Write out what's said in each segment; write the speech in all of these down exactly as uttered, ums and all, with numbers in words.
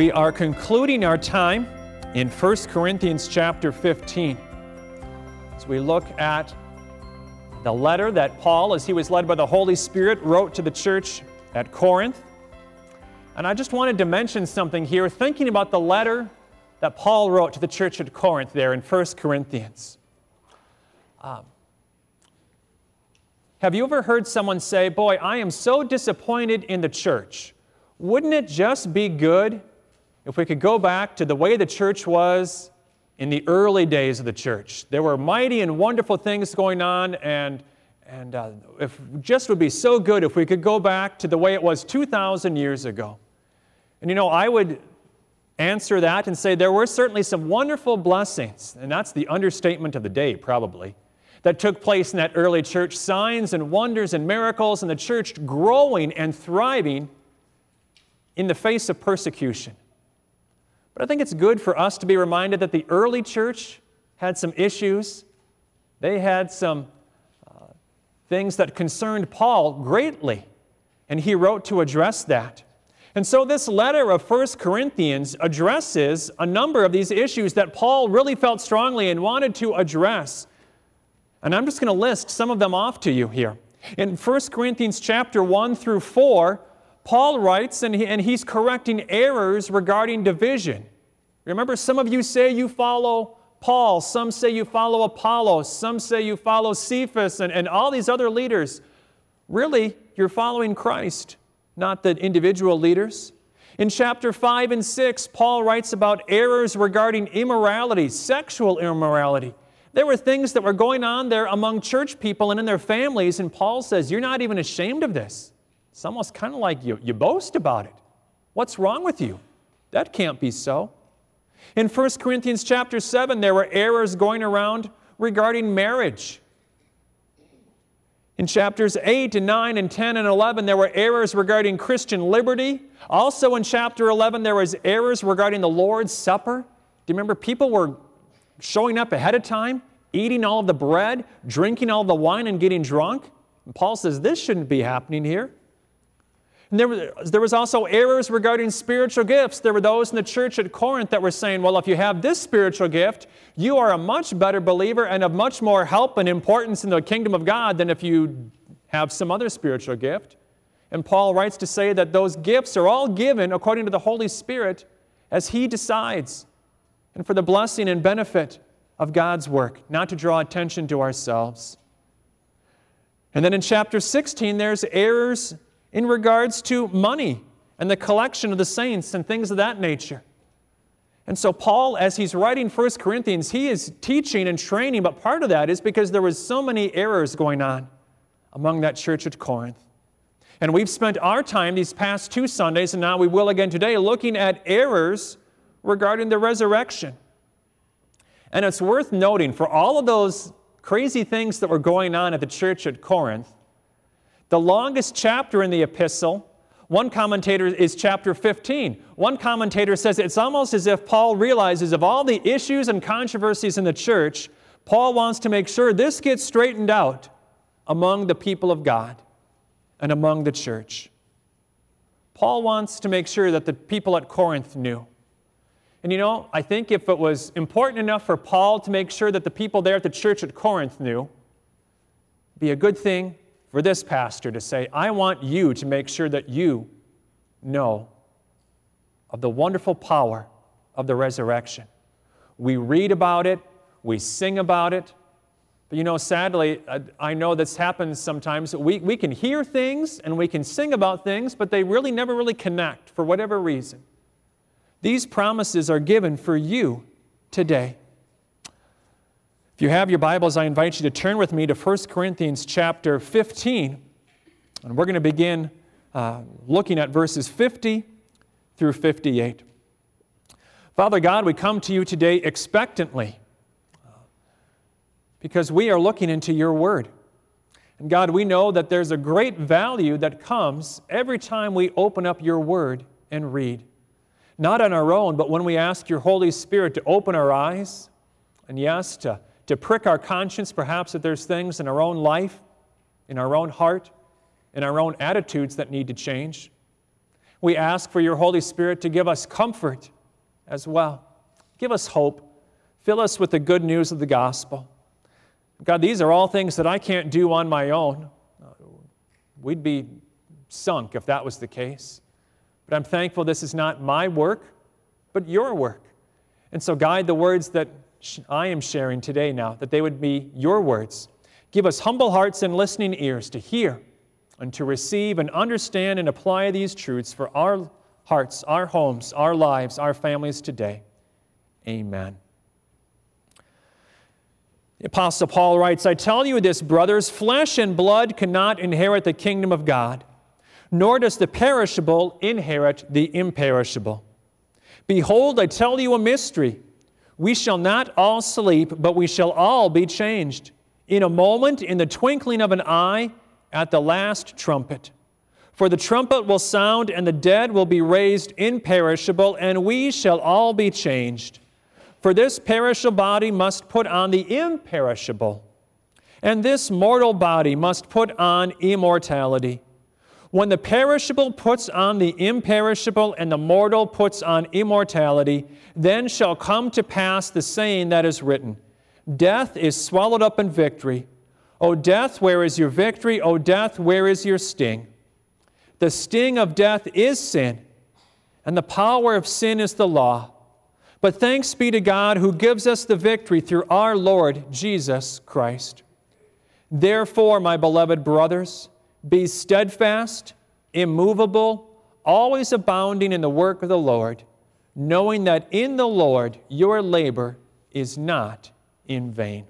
We are concluding our time in First Corinthians chapter fifteen. As we look at the letter that Paul, as he was led by the Holy Spirit, wrote to the church at Corinth. And I just wanted to mention something here, thinking about the letter that Paul wrote to the church at Corinth there in First Corinthians. Um, have you ever heard someone say, boy, I am so disappointed in the church. Wouldn't it just be good if we could go back to the way the church was in the early days of the church? There were mighty and wonderful things going on, and, and uh, if just would be so good if we could go back to the way it was two thousand years ago. And you know, I would answer that and say there were certainly some wonderful blessings, and that's the understatement of the day probably, that took place in that early church. Signs and wonders and miracles, and the church growing and thriving in the face of persecution. But I think it's good for us to be reminded that the early church had some issues. They had some uh, things that concerned Paul greatly, and he wrote to address that. And so this letter of First Corinthians addresses a number of these issues that Paul really felt strongly and wanted to address. And I'm just going to list some of them off to you here. In First Corinthians chapter one through four, Paul writes, and, he, and he's correcting errors regarding division. Remember, some of you say you follow Paul, some say you follow Apollos, some say you follow Cephas, and, and all these other leaders. Really, you're following Christ, not the individual leaders. In chapter five and six, Paul writes about errors regarding immorality, sexual immorality. There were things that were going on there among church people and in their families, and Paul says, you're not even ashamed of this. It's almost kind of like you, you boast about it. What's wrong with you? That can't be so. In First Corinthians chapter seven, there were errors going around regarding marriage. In chapters eight and nine and ten and eleven, there were errors regarding Christian liberty. Also in chapter eleven, there was errors regarding the Lord's Supper. Do you remember people were showing up ahead of time, eating all of the bread, drinking all of the wine, and getting drunk? And Paul says this shouldn't be happening here. And there, was, there was also errors regarding spiritual gifts. There were those in the church at Corinth that were saying, well, if you have this spiritual gift, you are a much better believer and of much more help and importance in the kingdom of God than if you have some other spiritual gift. And Paul writes to say that those gifts are all given according to the Holy Spirit as He decides, and for the blessing and benefit of God's work, not to draw attention to ourselves. And then in chapter sixteen, there's errors in regards to money and the collection of the saints and things of that nature. And so Paul, as he's writing First Corinthians, he is teaching and training, but part of that is because there was so many errors going on among that church at Corinth. And we've spent our time these past two Sundays, and now we will again today, looking at errors regarding the resurrection. And it's worth noting, for all of those crazy things that were going on at the church at Corinth, the longest chapter in the epistle, one commentator is chapter fifteen. One commentator says it's almost as if Paul realizes of all the issues and controversies in the church, Paul wants to make sure this gets straightened out among the people of God and among the church. Paul wants to make sure that the people at Corinth knew. And you know, I think if it was important enough for Paul to make sure that the people there at the church at Corinth knew, it'd be a good thing for this pastor to say, I want you to make sure that you know of the wonderful power of the resurrection. We read about it, we sing about it, but you know, sadly, I know this happens sometimes. We, we can hear things and we can sing about things, but they really never really connect for whatever reason. These promises are given for you today. If you have your Bibles, I invite you to turn with me to First Corinthians chapter fifteen. And we're going to begin uh, looking at verses fifty through fifty-eight. Father God, we come to you today expectantly because we are looking into your word. And God, we know that there's a great value that comes every time we open up your word and read. Not on our own, but when we ask your Holy Spirit to open our eyes, and yes, to to prick our conscience, perhaps that there's things in our own life, in our own heart, in our own attitudes that need to change. We ask for your Holy Spirit to give us comfort as well. Give us hope. Fill us with the good news of the gospel. God, these are all things that I can't do on my own. We'd be sunk if that was the case. But I'm thankful this is not my work, but your work. And so guide the words that I am sharing today now, that they would be your words. Give us humble hearts and listening ears to hear and to receive and understand and apply these truths for our hearts, our homes, our lives, our families today. Amen. The Apostle Paul writes, I tell you this, brothers, flesh and blood cannot inherit the kingdom of God, nor does the perishable inherit the imperishable. Behold, I tell you a mystery. We shall not all sleep, but we shall all be changed. In a moment, in the twinkling of an eye, at the last trumpet. For the trumpet will sound, and the dead will be raised imperishable, and we shall all be changed. For this perishable body must put on the imperishable, and this mortal body must put on immortality. When the perishable puts on the imperishable, and the mortal puts on immortality, then shall come to pass the saying that is written, Death is swallowed up in victory. O death, where is your victory? O death, where is your sting? The sting of death is sin, and the power of sin is the law. But thanks be to God who gives us the victory through our Lord Jesus Christ. Therefore, my beloved brothers, be steadfast, immovable, always abounding in the work of the Lord, knowing that in the Lord your labor is not in vain.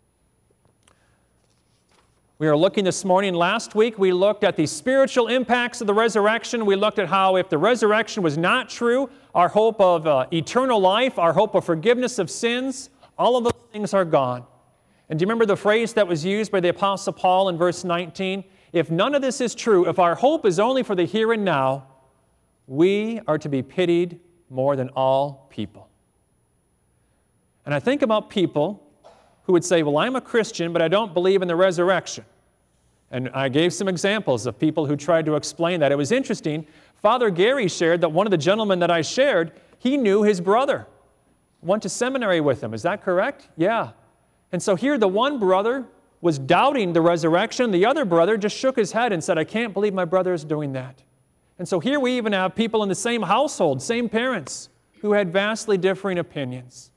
We are looking this morning. Last week we looked at the spiritual impacts of the resurrection. We looked at how if the resurrection was not true, our hope of uh, eternal life, our hope of forgiveness of sins, all of those things are gone. And do you remember the phrase that was used by the Apostle Paul in verse nineteen? If none of this is true, if our hope is only for the here and now, we are to be pitied more than all people. And I think about people who would say, well, I'm a Christian, but I don't believe in the resurrection. And I gave some examples of people who tried to explain that. It was interesting. Father Gary shared that one of the gentlemen that I shared, he knew his brother, went to seminary with him. Is that correct? Yeah. And so here the one brother was doubting the resurrection. The other brother just shook his head and said, I can't believe my brother is doing that. And so here we even have people in the same household, same parents, who had vastly differing opinions.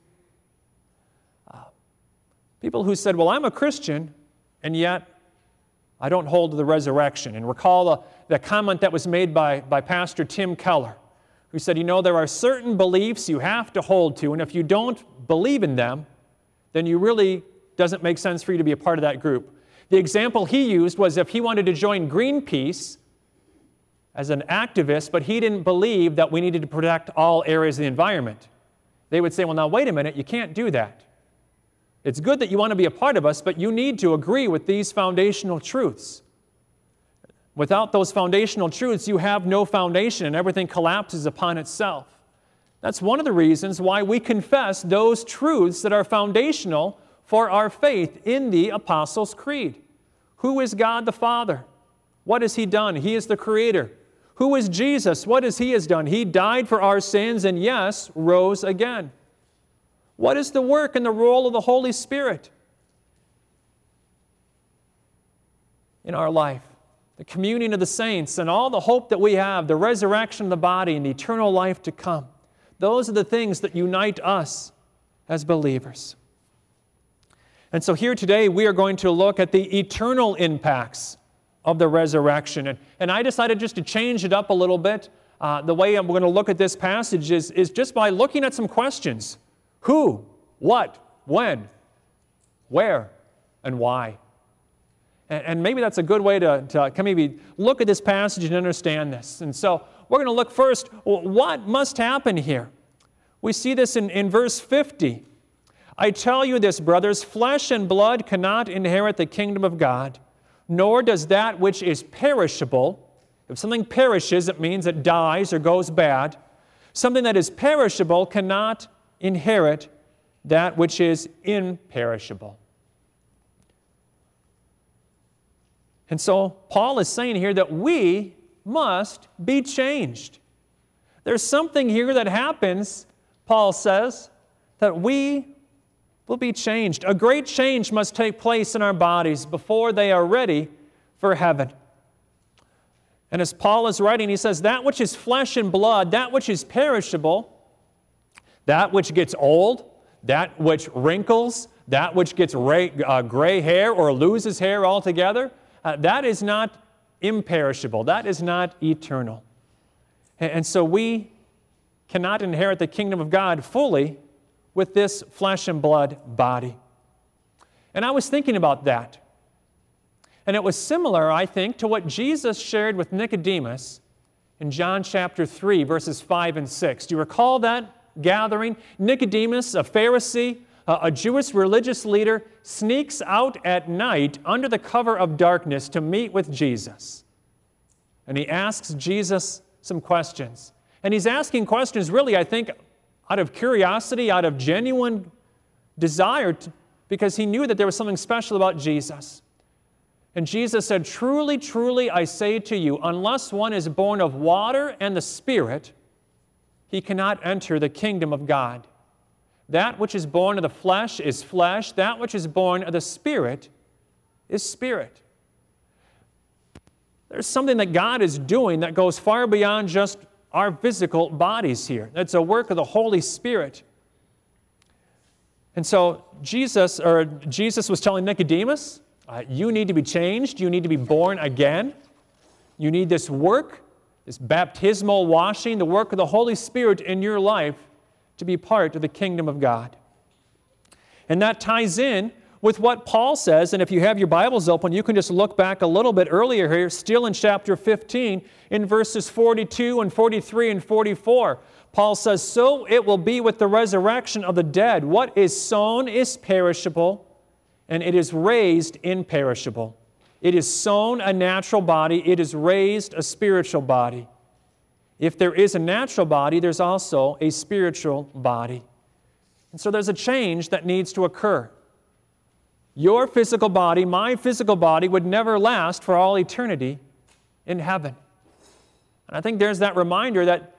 People who said, well, I'm a Christian, and yet I don't hold to the resurrection. And recall the, the comment that was made by, by Pastor Tim Keller, who said, you know, there are certain beliefs you have to hold to, and if you don't believe in them, then you really doesn't make sense for you to be a part of that group. The example he used was if he wanted to join Greenpeace as an activist, but he didn't believe that we needed to protect all areas of the environment. They would say, well, now wait a minute, you can't do that. It's good that you want to be a part of us, but you need to agree with these foundational truths. Without those foundational truths, you have no foundation and everything collapses upon itself. That's one of the reasons why we confess those truths that are foundational for our faith in the Apostles' Creed. Who is God the Father? What has He done? He is the Creator. Who is Jesus? What has He has done? He died for our sins and, yes, rose again. What is the work and the role of the Holy Spirit in our life? The communion of the saints and all the hope that we have, the resurrection of the body and the eternal life to come. Those are the things that unite us as believers. And so here today we are going to look at the eternal impacts of the resurrection. And, and I decided just to change it up a little bit. Uh, the way I'm going to look at this passage is, is just by looking at some questions. Who, what, when, where, and why? And, and maybe that's a good way to, to maybe look at this passage and understand this. And so we're going to look first, what must happen here? We see this in, in verse fifty. I tell you this, brothers, flesh and blood cannot inherit the kingdom of God, nor does that which is perishable. If something perishes, it means it dies or goes bad. Something that is perishable cannot inherit that which is imperishable. And so Paul is saying here that we must be changed. There's something here that happens, Paul says, that we will be changed. A great change must take place in our bodies before they are ready for heaven. And as Paul is writing, he says, that which is flesh and blood, that which is perishable, that which gets old, that which wrinkles, that which gets gray, uh, gray hair or loses hair altogether, uh, that is not imperishable. That is not eternal. And, and so we cannot inherit the kingdom of God fully with this flesh and blood body. And I was thinking about that. And it was similar, I think, to what Jesus shared with Nicodemus in John chapter three, verses five and six. Do you recall that gathering? Nicodemus, a Pharisee, a Jewish religious leader, sneaks out at night under the cover of darkness to meet with Jesus. And he asks Jesus some questions. And he's asking questions really, I think, out of curiosity, out of genuine desire, to, because he knew that there was something special about Jesus. And Jesus said, truly, truly, I say to you, unless one is born of water and the Spirit, he cannot enter the kingdom of God. That which is born of the flesh is flesh. That which is born of the Spirit is spirit. There's something that God is doing that goes far beyond just our physical bodies here. It's a work of the Holy Spirit. And so Jesus, or Jesus was telling Nicodemus, uh, you need to be changed. You need to be born again. You need this work, this baptismal washing, the work of the Holy Spirit in your life to be part of the kingdom of God. And that ties in with what Paul says, and if you have your Bibles open, you can just look back a little bit earlier here, still in chapter fifteen, in verses forty-two and forty-three and forty-four. Paul says, so it will be with the resurrection of the dead. What is sown is perishable, and it is raised imperishable. It is sown a natural body, it is raised a spiritual body. If there is a natural body, there's also a spiritual body. And so there's a change that needs to occur. Your physical body, my physical body, would never last for all eternity in heaven. And I think there's that reminder that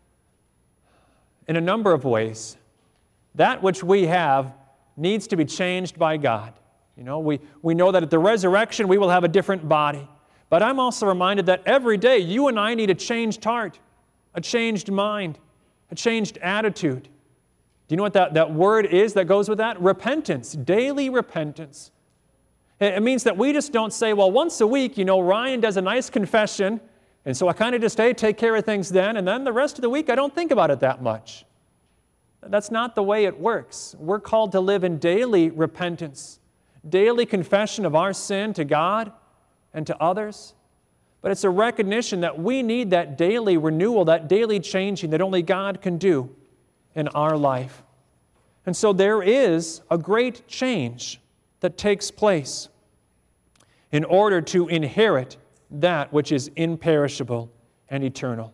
in a number of ways, that which we have needs to be changed by God. You know, we, we know that at the resurrection we will have a different body. But I'm also reminded that every day you and I need a changed heart, a changed mind, a changed attitude. Do you know what that, that word is that goes with that? Repentance, daily repentance. It means that we just don't say, well, once a week, you know, Ryan does a nice confession, and so I kind of just, hey, take care of things then, and then the rest of the week I don't think about it that much. That's not the way it works. We're called to live in daily repentance, daily confession of our sin to God and to others. But it's a recognition that we need that daily renewal, that daily changing that only God can do in our life. And so there is a great change that takes place in order to inherit that which is imperishable and eternal.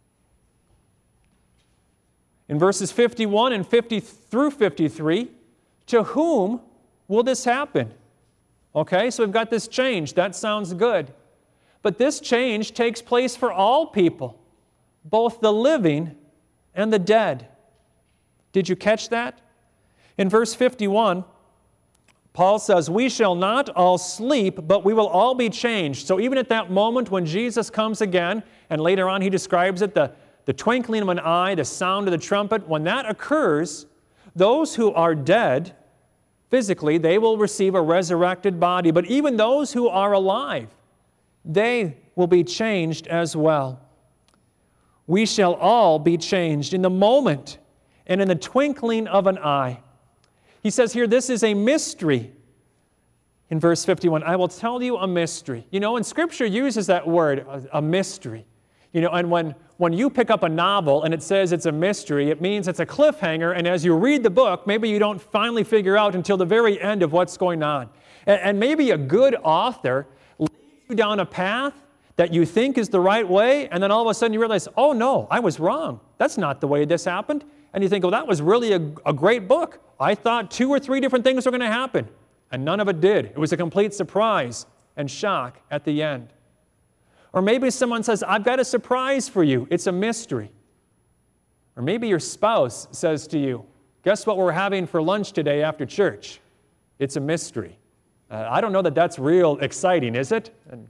In verses fifty-one and fifty through fifty-three, to whom will this happen? Okay, so we've got this change. That sounds good. But this change takes place for all people, both the living and the dead. Did you catch that? In verse fifty-one, Paul says, we shall not all sleep, but we will all be changed. So even at that moment when Jesus comes again, and later on he describes it, the, the twinkling of an eye, the sound of the trumpet, when that occurs, those who are dead, physically, they will receive a resurrected body. But even those who are alive, they will be changed as well. We shall all be changed in the moment and in the twinkling of an eye. He says here, this is a mystery. In verse fifty-one, I will tell you a mystery. You know, and Scripture uses that word, a, a mystery. You know, and when, when you pick up a novel and it says it's a mystery, it means it's a cliffhanger, and as you read the book, maybe you don't finally figure out until the very end of what's going on. And, and maybe a good author leads you down a path that you think is the right way, and then all of a sudden you realize, oh no, I was wrong. That's not the way this happened. And you think, well, that was really a, a great book. I thought two or three different things were going to happen, and none of it did. It was a complete surprise and shock at the end. Or maybe someone says, I've got a surprise for you. It's a mystery. Or maybe your spouse says to you, guess what we're having for lunch today after church? It's a mystery. Uh, I don't know that that's real exciting, is it? And,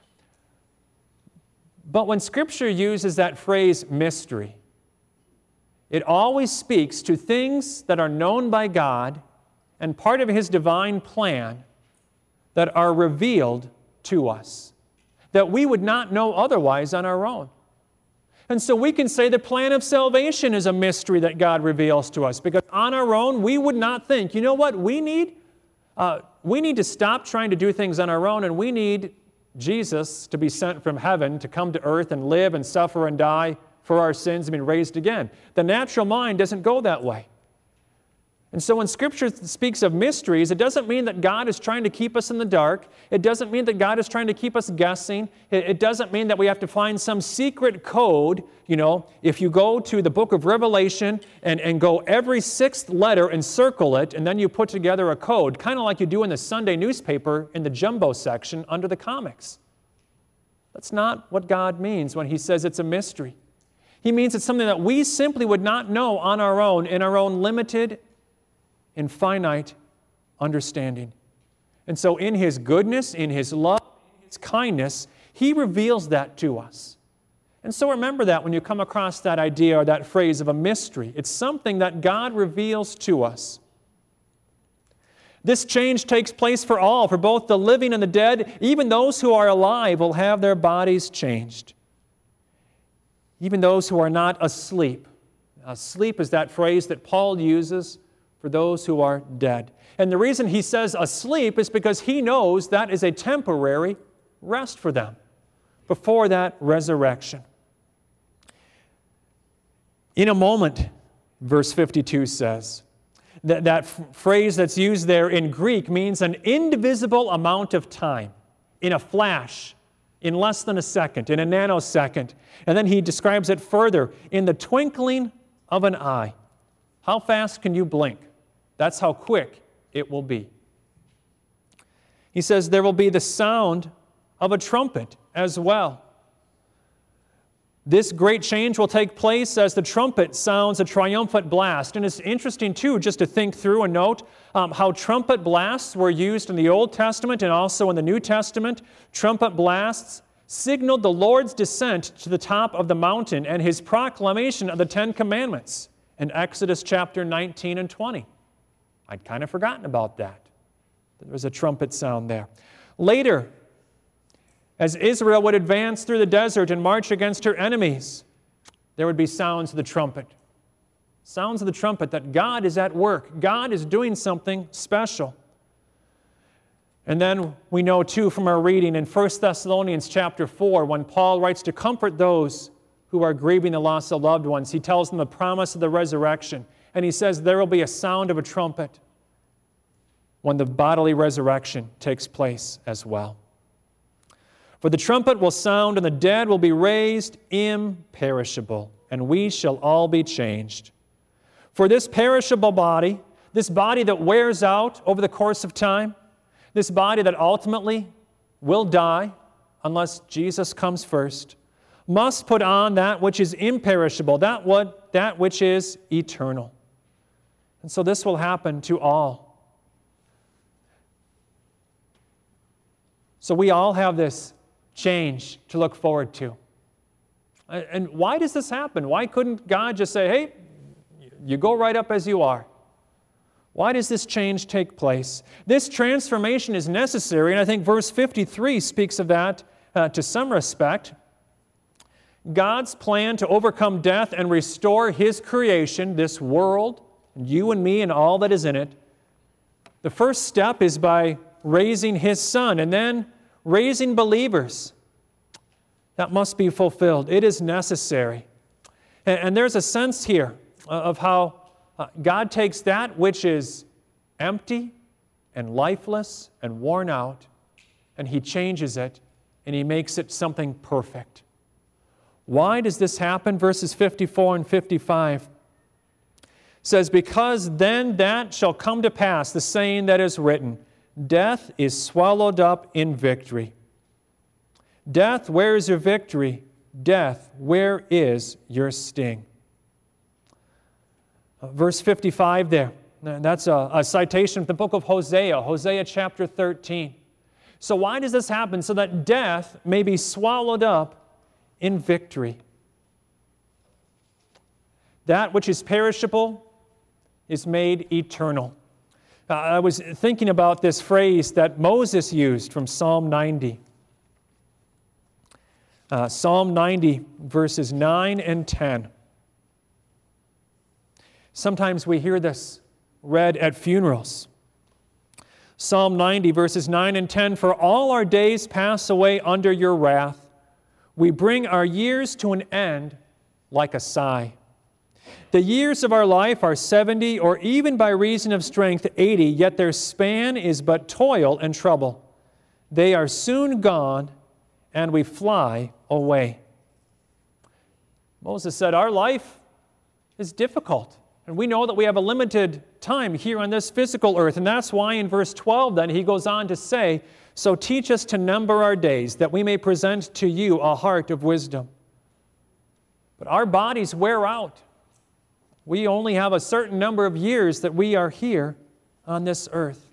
but when Scripture uses that phrase, mystery, it always speaks to things that are known by God and part of His divine plan that are revealed to us, that we would not know otherwise on our own. And so we can say the plan of salvation is a mystery that God reveals to us, because on our own we would not think, you know what we need? Uh, we need to stop trying to do things on our own, and we need Jesus to be sent from heaven to come to earth and live and suffer and die for our sins and be raised again. The natural mind doesn't go that way. And so when Scripture speaks of mysteries, it doesn't mean that God is trying to keep us in the dark. It doesn't mean that God is trying to keep us guessing. It, it doesn't mean that we have to find some secret code. You know, if you go to the book of Revelation and, and go every sixth letter and circle it, and then you put together a code, kind of like you do in the Sunday newspaper in the jumbo section under the comics. That's not what God means when He says it's a mystery. He means it's something that we simply would not know on our own, in our own limited and finite understanding. And so in His goodness, in His love, in His kindness, He reveals that to us. And so remember that when you come across that idea or that phrase of a mystery. It's something that God reveals to us. This change takes place for all, for both the living and the dead. Even those who are alive will have their bodies changed. Even those who are not asleep. Asleep is that phrase that Paul uses for those who are dead. And the reason he says asleep is because he knows that is a temporary rest for them before that resurrection. In a moment, verse fifty-two says, that, that f- phrase that's used there in Greek means an indivisible amount of time, in a flash, in less than a second, in a nanosecond. And then he describes it further, in the twinkling of an eye. How fast can you blink? That's how quick it will be. He says there will be the sound of a trumpet as well. This great change will take place as the trumpet sounds a triumphant blast. And it's interesting, too, just to think through and note um, how trumpet blasts were used in the Old Testament and also in the New Testament. Trumpet blasts signaled the Lord's descent to the top of the mountain and His proclamation of the Ten Commandments in Exodus chapter nineteen and twenty. I'd kind of forgotten about that. There was a trumpet sound there. Later, as Israel would advance through the desert and march against her enemies, there would be sounds of the trumpet. Sounds of the trumpet that God is at work. God is doing something special. And then we know, too, from our reading in First Thessalonians chapter four, when Paul writes to comfort those who are grieving the loss of loved ones, he tells them the promise of the resurrection. And he says there will be a sound of a trumpet when the bodily resurrection takes place as well. For the trumpet will sound, and the dead will be raised imperishable, and we shall all be changed. For this perishable body, this body that wears out over the course of time, this body that ultimately will die unless Jesus comes first, must put on that which is imperishable, that what that which is eternal. And so this will happen to all. So we all have this change to look forward to. And why does this happen? Why couldn't God just say, hey, you go right up as you are? Why does this change take place? This transformation is necessary, and I think verse fifty-three speaks of that uh, to some respect. God's plan to overcome death and restore His creation, this world, you and me and all that is in it, the first step is by raising His Son, and then raising believers. That must be fulfilled. It is necessary. And, and there's a sense here of how uh, God takes that which is empty and lifeless and worn out, and He changes it, and He makes it something perfect. Why does this happen? Verses fifty-four and fifty-five says, because then that shall come to pass, the saying that is written, death is swallowed up in victory. Death, where is your victory? Death, where is your sting? Uh, verse fifty-five there, and that's a, a citation from the book of Hosea, Hosea chapter thirteen. So why does this happen? So that death may be swallowed up in victory. That which is perishable is made eternal. Uh, I was thinking about this phrase that Moses used from Psalm ninety. Uh, Psalm ninety, verses nine and ten. Sometimes we hear this read at funerals. Psalm ninety, verses nine and ten, "For all our days pass away under your wrath. We bring our years to an end like a sigh. The years of our life are seventy, or even by reason of strength eighty, yet their span is but toil and trouble. They are soon gone, and we fly away." Moses said, our life is difficult, and we know that we have a limited time here on this physical earth, and that's why in verse twelve then he goes on to say, "So teach us to number our days, that we may present to you a heart of wisdom." But our bodies wear out. We only have a certain number of years that we are here on this earth.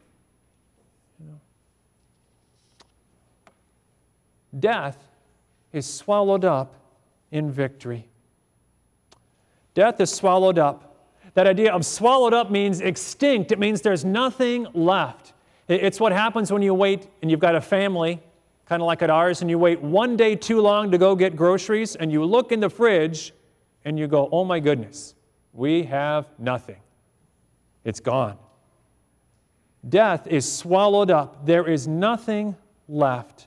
Death is swallowed up in victory. Death is swallowed up. That idea of swallowed up means extinct. It means there's nothing left. It's what happens when you wait and you've got a family, kind of like at ours, and you wait one day too long to go get groceries, and you look in the fridge and you go, oh my goodness, we have nothing. It's gone. Death is swallowed up. There is nothing left.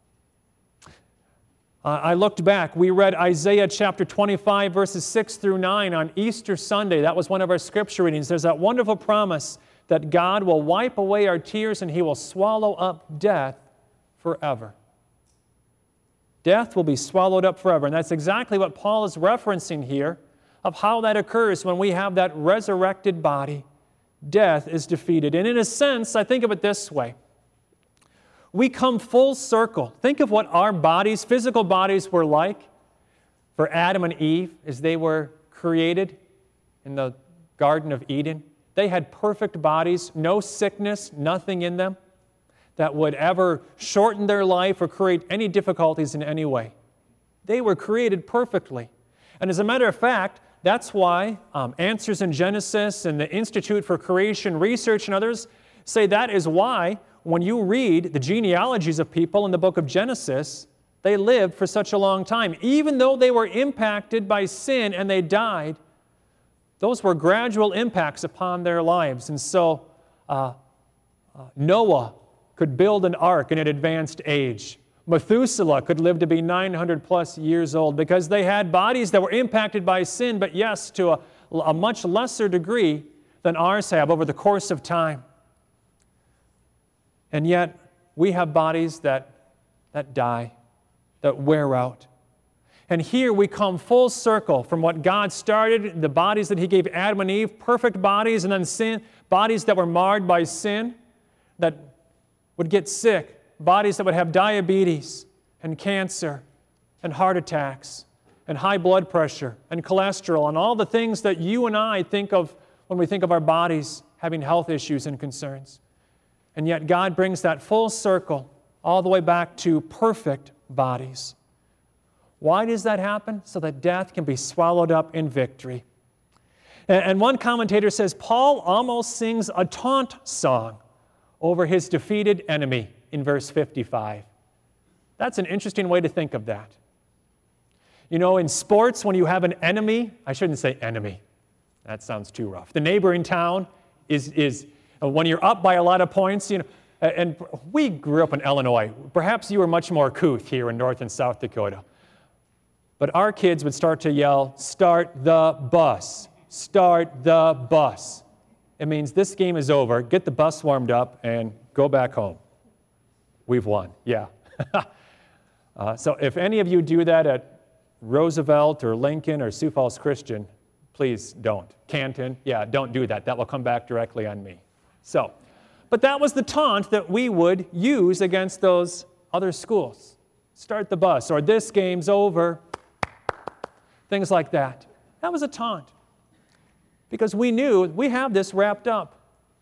Uh, I looked back. We read Isaiah chapter twenty-five, verses six through nine on Easter Sunday. That was one of our scripture readings. There's that wonderful promise that God will wipe away our tears and He will swallow up death forever. Death will be swallowed up forever. And that's exactly what Paul is referencing here, of how that occurs when we have that resurrected body. Death is defeated. And in a sense, I think of it this way. We come full circle. Think of what our bodies, physical bodies, were like for Adam and Eve as they were created in the Garden of Eden. They had perfect bodies, no sickness, nothing in them that would ever shorten their life or create any difficulties in any way. They were created perfectly. And as a matter of fact, that's why um, Answers in Genesis and the Institute for Creation Research and others say that is why when you read the genealogies of people in the book of Genesis, they lived for such a long time. Even though they were impacted by sin and they died, those were gradual impacts upon their lives. And so uh, uh, Noah could build an ark in an advanced age. Methuselah could live to be nine hundred plus years old because they had bodies that were impacted by sin, but yes, to a, a much lesser degree than ours have over the course of time. And yet, we have bodies that, that die, that wear out. And here we come full circle from what God started, the bodies that He gave Adam and Eve, perfect bodies, and then sin, bodies that were marred by sin, that would get sick, bodies that would have diabetes and cancer and heart attacks and high blood pressure and cholesterol and all the things that you and I think of when we think of our bodies having health issues and concerns. And yet God brings that full circle all the way back to perfect bodies. Why does that happen? So that death can be swallowed up in victory. And one commentator says Paul almost sings a taunt song over his defeated enemy in verse fifty-five. That's an interesting way to think of that. You know, in sports, when you have an enemy, I shouldn't say enemy. That sounds too rough. The neighboring town is, is when you're up by a lot of points, you know, and we grew up in Illinois. Perhaps you were much more couth here in North and South Dakota. But our kids would start to yell, "Start the bus, start the bus." It means this game is over, get the bus warmed up, and go back home. We've won, yeah. uh, so if any of you do that at Roosevelt or Lincoln or Sioux Falls Christian, please don't. Canton, yeah, don't do that. That will come back directly on me. So, but that was the taunt that we would use against those other schools. Start the bus, or this game's over. Things like that. That was a taunt. because we knew we have this wrapped up.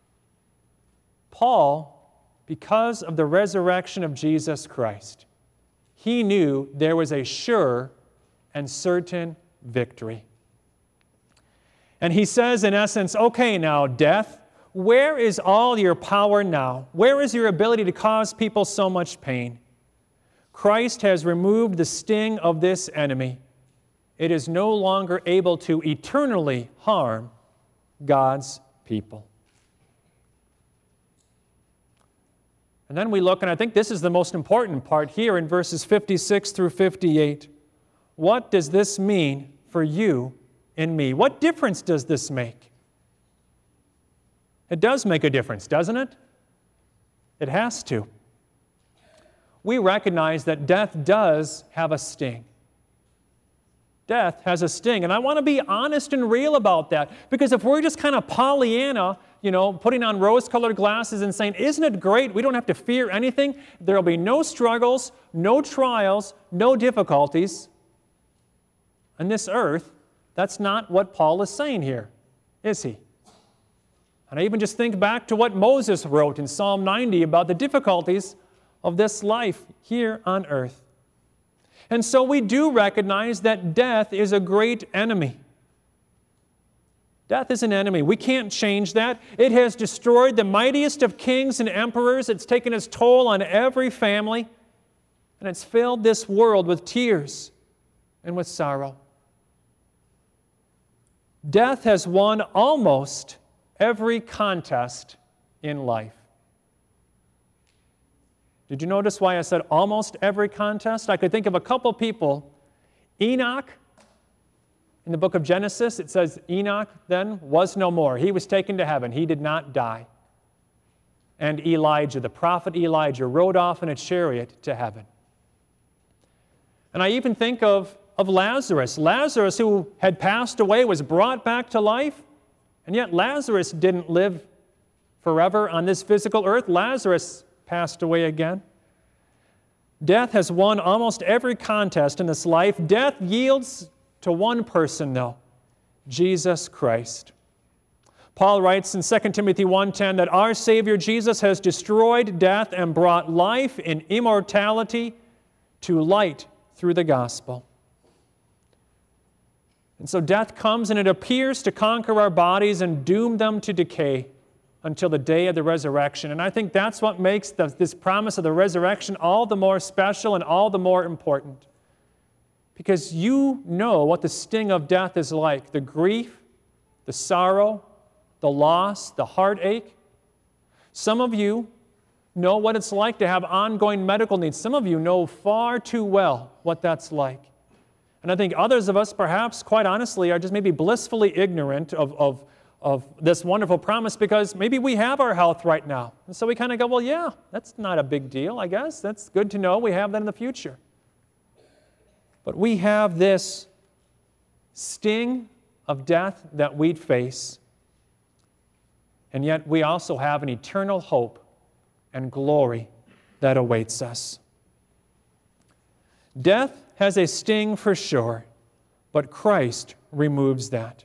Paul, because of the resurrection of Jesus Christ, he knew there was a sure and certain victory. And he says, in essence, okay, now, death, where is all your power now? Where is your ability to cause people so much pain? Christ has removed the sting of this enemy. It is no longer able to eternally harm God's people. And then we look, and I think this is the most important part here in verses fifty-six through fifty-eight. What does this mean for you and me? What difference does this make? It does make a difference, doesn't it? It has to. We recognize that death does have a sting. Death has a sting, and I want to be honest and real about that, because if we're just kind of Pollyanna, you know, putting on rose-colored glasses and saying, isn't it great, we don't have to fear anything, there'll be no struggles, no trials, no difficulties on this earth, that's not what Paul is saying here, is he? And I even just think back to what Moses wrote in Psalm ninety about the difficulties of this life here on earth. And so we do recognize that death is a great enemy. Death is an enemy. We can't change that. It has destroyed the mightiest of kings and emperors. It's taken its toll on every family. And it's filled this world with tears and with sorrow. Death has won almost every contest in life. Did you notice why I said almost every contest? I could think of a couple people. Enoch, in the book of Genesis, it says Enoch then was no more. He was taken to heaven. He did not die. And Elijah, the prophet Elijah, rode off in a chariot to heaven. And I even think of, of Lazarus. Lazarus, who had passed away, was brought back to life. And yet Lazarus didn't live forever on this physical earth. Lazarus passed away again. Death has won almost every contest in this life. Death yields to one person, though, Jesus Christ. Paul writes in Second Timothy one ten that our Savior Jesus has destroyed death and brought life in immortality to light through the gospel. And so death comes and it appears to conquer our bodies and doom them to decay until the day of the resurrection. And I think that's what makes the, this promise of the resurrection all the more special and all the more important. Because you know what the sting of death is like. The grief, the sorrow, the loss, the heartache. Some of you know what it's like to have ongoing medical needs. Some of you know far too well what that's like. And I think others of us, perhaps, quite honestly, are just maybe blissfully ignorant of, of of this wonderful promise because maybe we have our health right now. And so we kind of go, well, yeah, that's not a big deal, I guess. That's good to know we have that in the future. But we have this sting of death that we'd face, and yet we also have an eternal hope and glory that awaits us. Death has a sting for sure, but Christ removes that.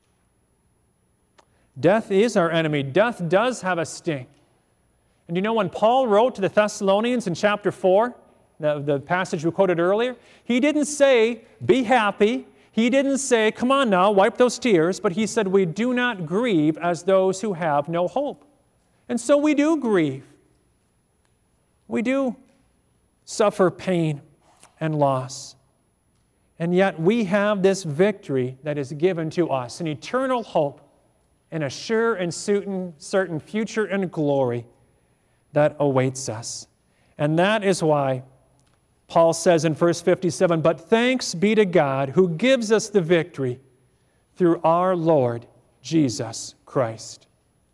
Death is our enemy. Death does have a sting. And you know, when Paul wrote to the Thessalonians in chapter four, the, the passage we quoted earlier, he didn't say, be happy. He didn't say, come on now, wipe those tears. But he said, we do not grieve as those who have no hope. And so we do grieve. We do suffer pain and loss. And yet we have this victory that is given to us, an eternal hope, and a sure and certain, certain future and glory that awaits us. And that is why Paul says in verse fifty-seven, but thanks be to God who gives us the victory through our Lord Jesus Christ.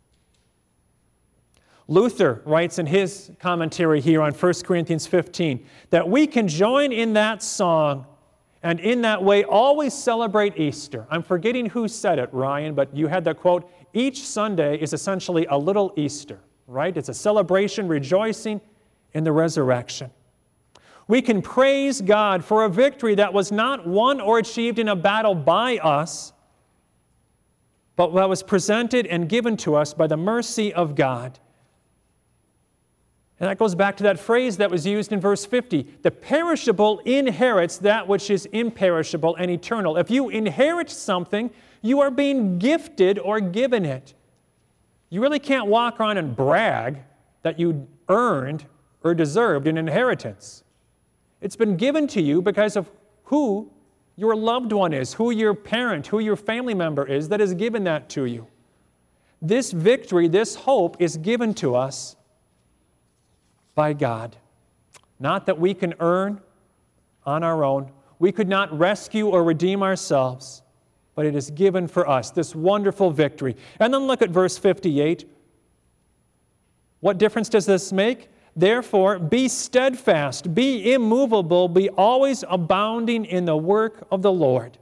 Luther writes in his commentary here on First Corinthians fifteen that we can join in that song and in that way always celebrate Easter. I'm forgetting who said it, Ryan, but you had that quote, each Sunday is essentially a little Easter, right? It's a celebration, rejoicing in the resurrection. We can praise God for a victory that was not won or achieved in a battle by us, but that was presented and given to us by the mercy of God. And that goes back to that phrase that was used in verse fifty. The perishable inherits that which is imperishable and eternal. If you inherit something, you are being gifted or given it. You really can't walk around and brag that you earned or deserved an inheritance. It's been given to you because of who your loved one is, who your parent, who your family member is that has given that to you. This victory, this hope is given to us by God. Not that we can earn on our own. We could not rescue or redeem ourselves, but it is given for us, this wonderful victory. And then look at verse fifty-eight. What difference does this make? Therefore, be steadfast, be immovable, be always abounding in the work of the Lord.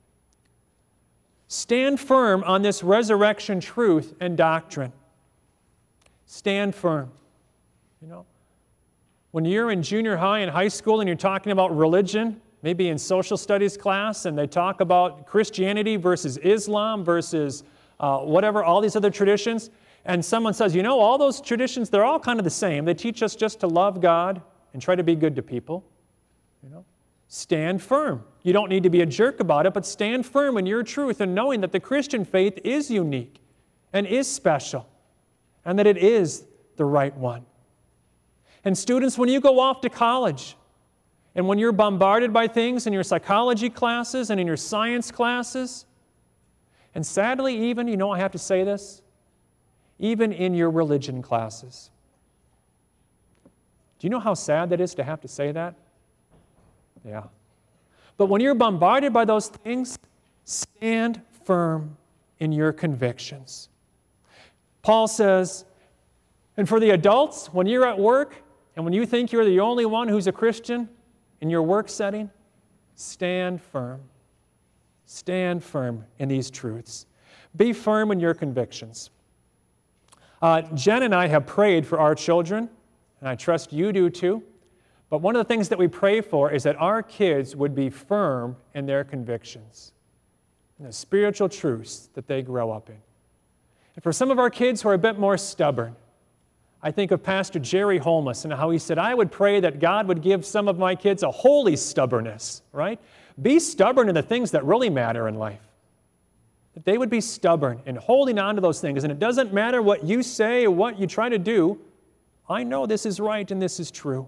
Stand firm on this resurrection truth and doctrine. Stand firm. You know, when you're in junior high and high school and you're talking about religion, maybe in social studies class, and they talk about Christianity versus Islam versus uh, whatever, all these other traditions, and someone says, you know, all those traditions, they're all kind of the same. They teach us just to love God and try to be good to people. You know, stand firm. You don't need to be a jerk about it, but stand firm in your truth and knowing that the Christian faith is unique and is special and that it is the right one. And students, when you go off to college and when you're bombarded by things in your psychology classes and in your science classes, and sadly even, you know, I have to say this, even in your religion classes. Do you know how sad that is to have to say that? Yeah. But when you're bombarded by those things, stand firm in your convictions. Paul says, and for the adults, when you're at work and when you think you're the only one who's a Christian in your work setting, stand firm. Stand firm in these truths. Be firm in your convictions. Uh, Jen and I have prayed for our children, and I trust you do too. But one of the things that we pray for is that our kids would be firm in their convictions, in the spiritual truths that they grow up in. And for some of our kids who are a bit more stubborn, I think of Pastor Jerry Holmes and how he said, I would pray that God would give some of my kids a holy stubbornness, right? Be stubborn in the things that really matter in life. That they would be stubborn in holding on to those things. And it doesn't matter what you say or what you try to do. I know this is right and this is true.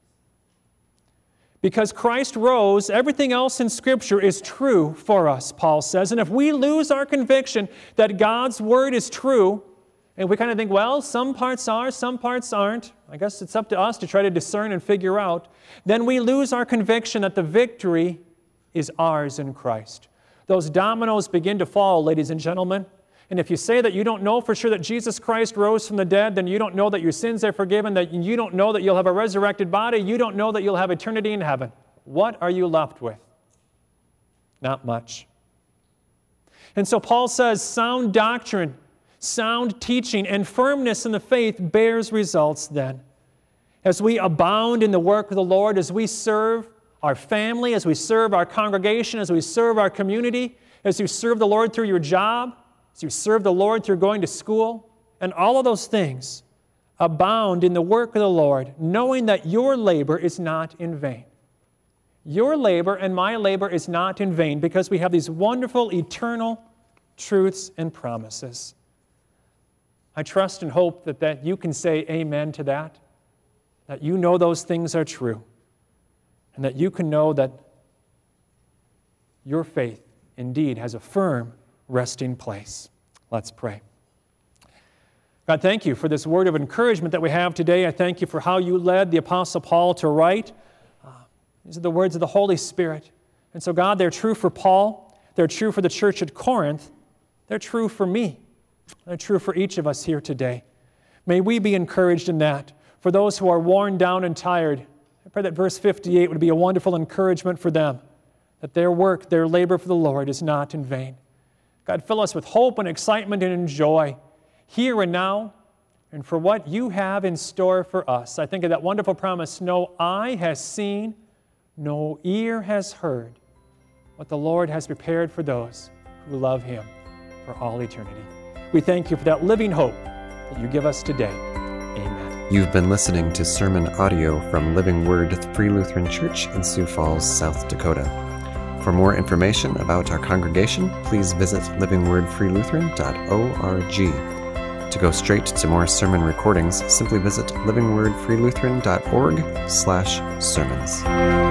Because Christ rose, everything else in Scripture is true for us, Paul says. And if we lose our conviction that God's Word is true, and we kind of think, well, some parts are, some parts aren't, I guess it's up to us to try to discern and figure out, then we lose our conviction that the victory is ours in Christ. Those dominoes begin to fall, ladies and gentlemen. And if you say that you don't know for sure that Jesus Christ rose from the dead, then you don't know that your sins are forgiven, that you don't know that you'll have a resurrected body, you don't know that you'll have eternity in heaven. What are you left with? Not much. And so Paul says sound doctrine, sound teaching, and firmness in the faith bears results then. As we abound in the work of the Lord, as we serve our family, as we serve our congregation, as we serve our community, as you serve the Lord through your job, as you serve the Lord through going to school, and all of those things, abound in the work of the Lord, knowing that your labor is not in vain. Your labor and my labor is not in vain because we have these wonderful eternal truths and promises. I trust and hope that, that you can say amen to that, that you know those things are true, and that you can know that your faith indeed has a firm resting place. Let's pray. God, thank you for this word of encouragement that we have today. I thank you for how you led the Apostle Paul to write. Uh, these are the words of the Holy Spirit. And so, God, they're true for Paul. They're true for the church at Corinth. They're true for me. They're true for each of us here today. May we be encouraged in that. For those who are worn down and tired, I pray that verse fifty-eight would be a wonderful encouragement for them, that their work, their labor for the Lord is not in vain. God, fill us with hope and excitement and joy here and now, and for what you have in store for us. I think of that wonderful promise, no eye has seen, no ear has heard what the Lord has prepared for those who love Him. for all eternity. We thank you for that living hope that you give us today. Amen. You've been listening to sermon audio from Living Word Free Lutheran Church in Sioux Falls, South Dakota. For more information about our congregation, please visit living word free lutheran dot org. To go straight to more sermon recordings, simply visit living word free lutheran dot org slash sermons.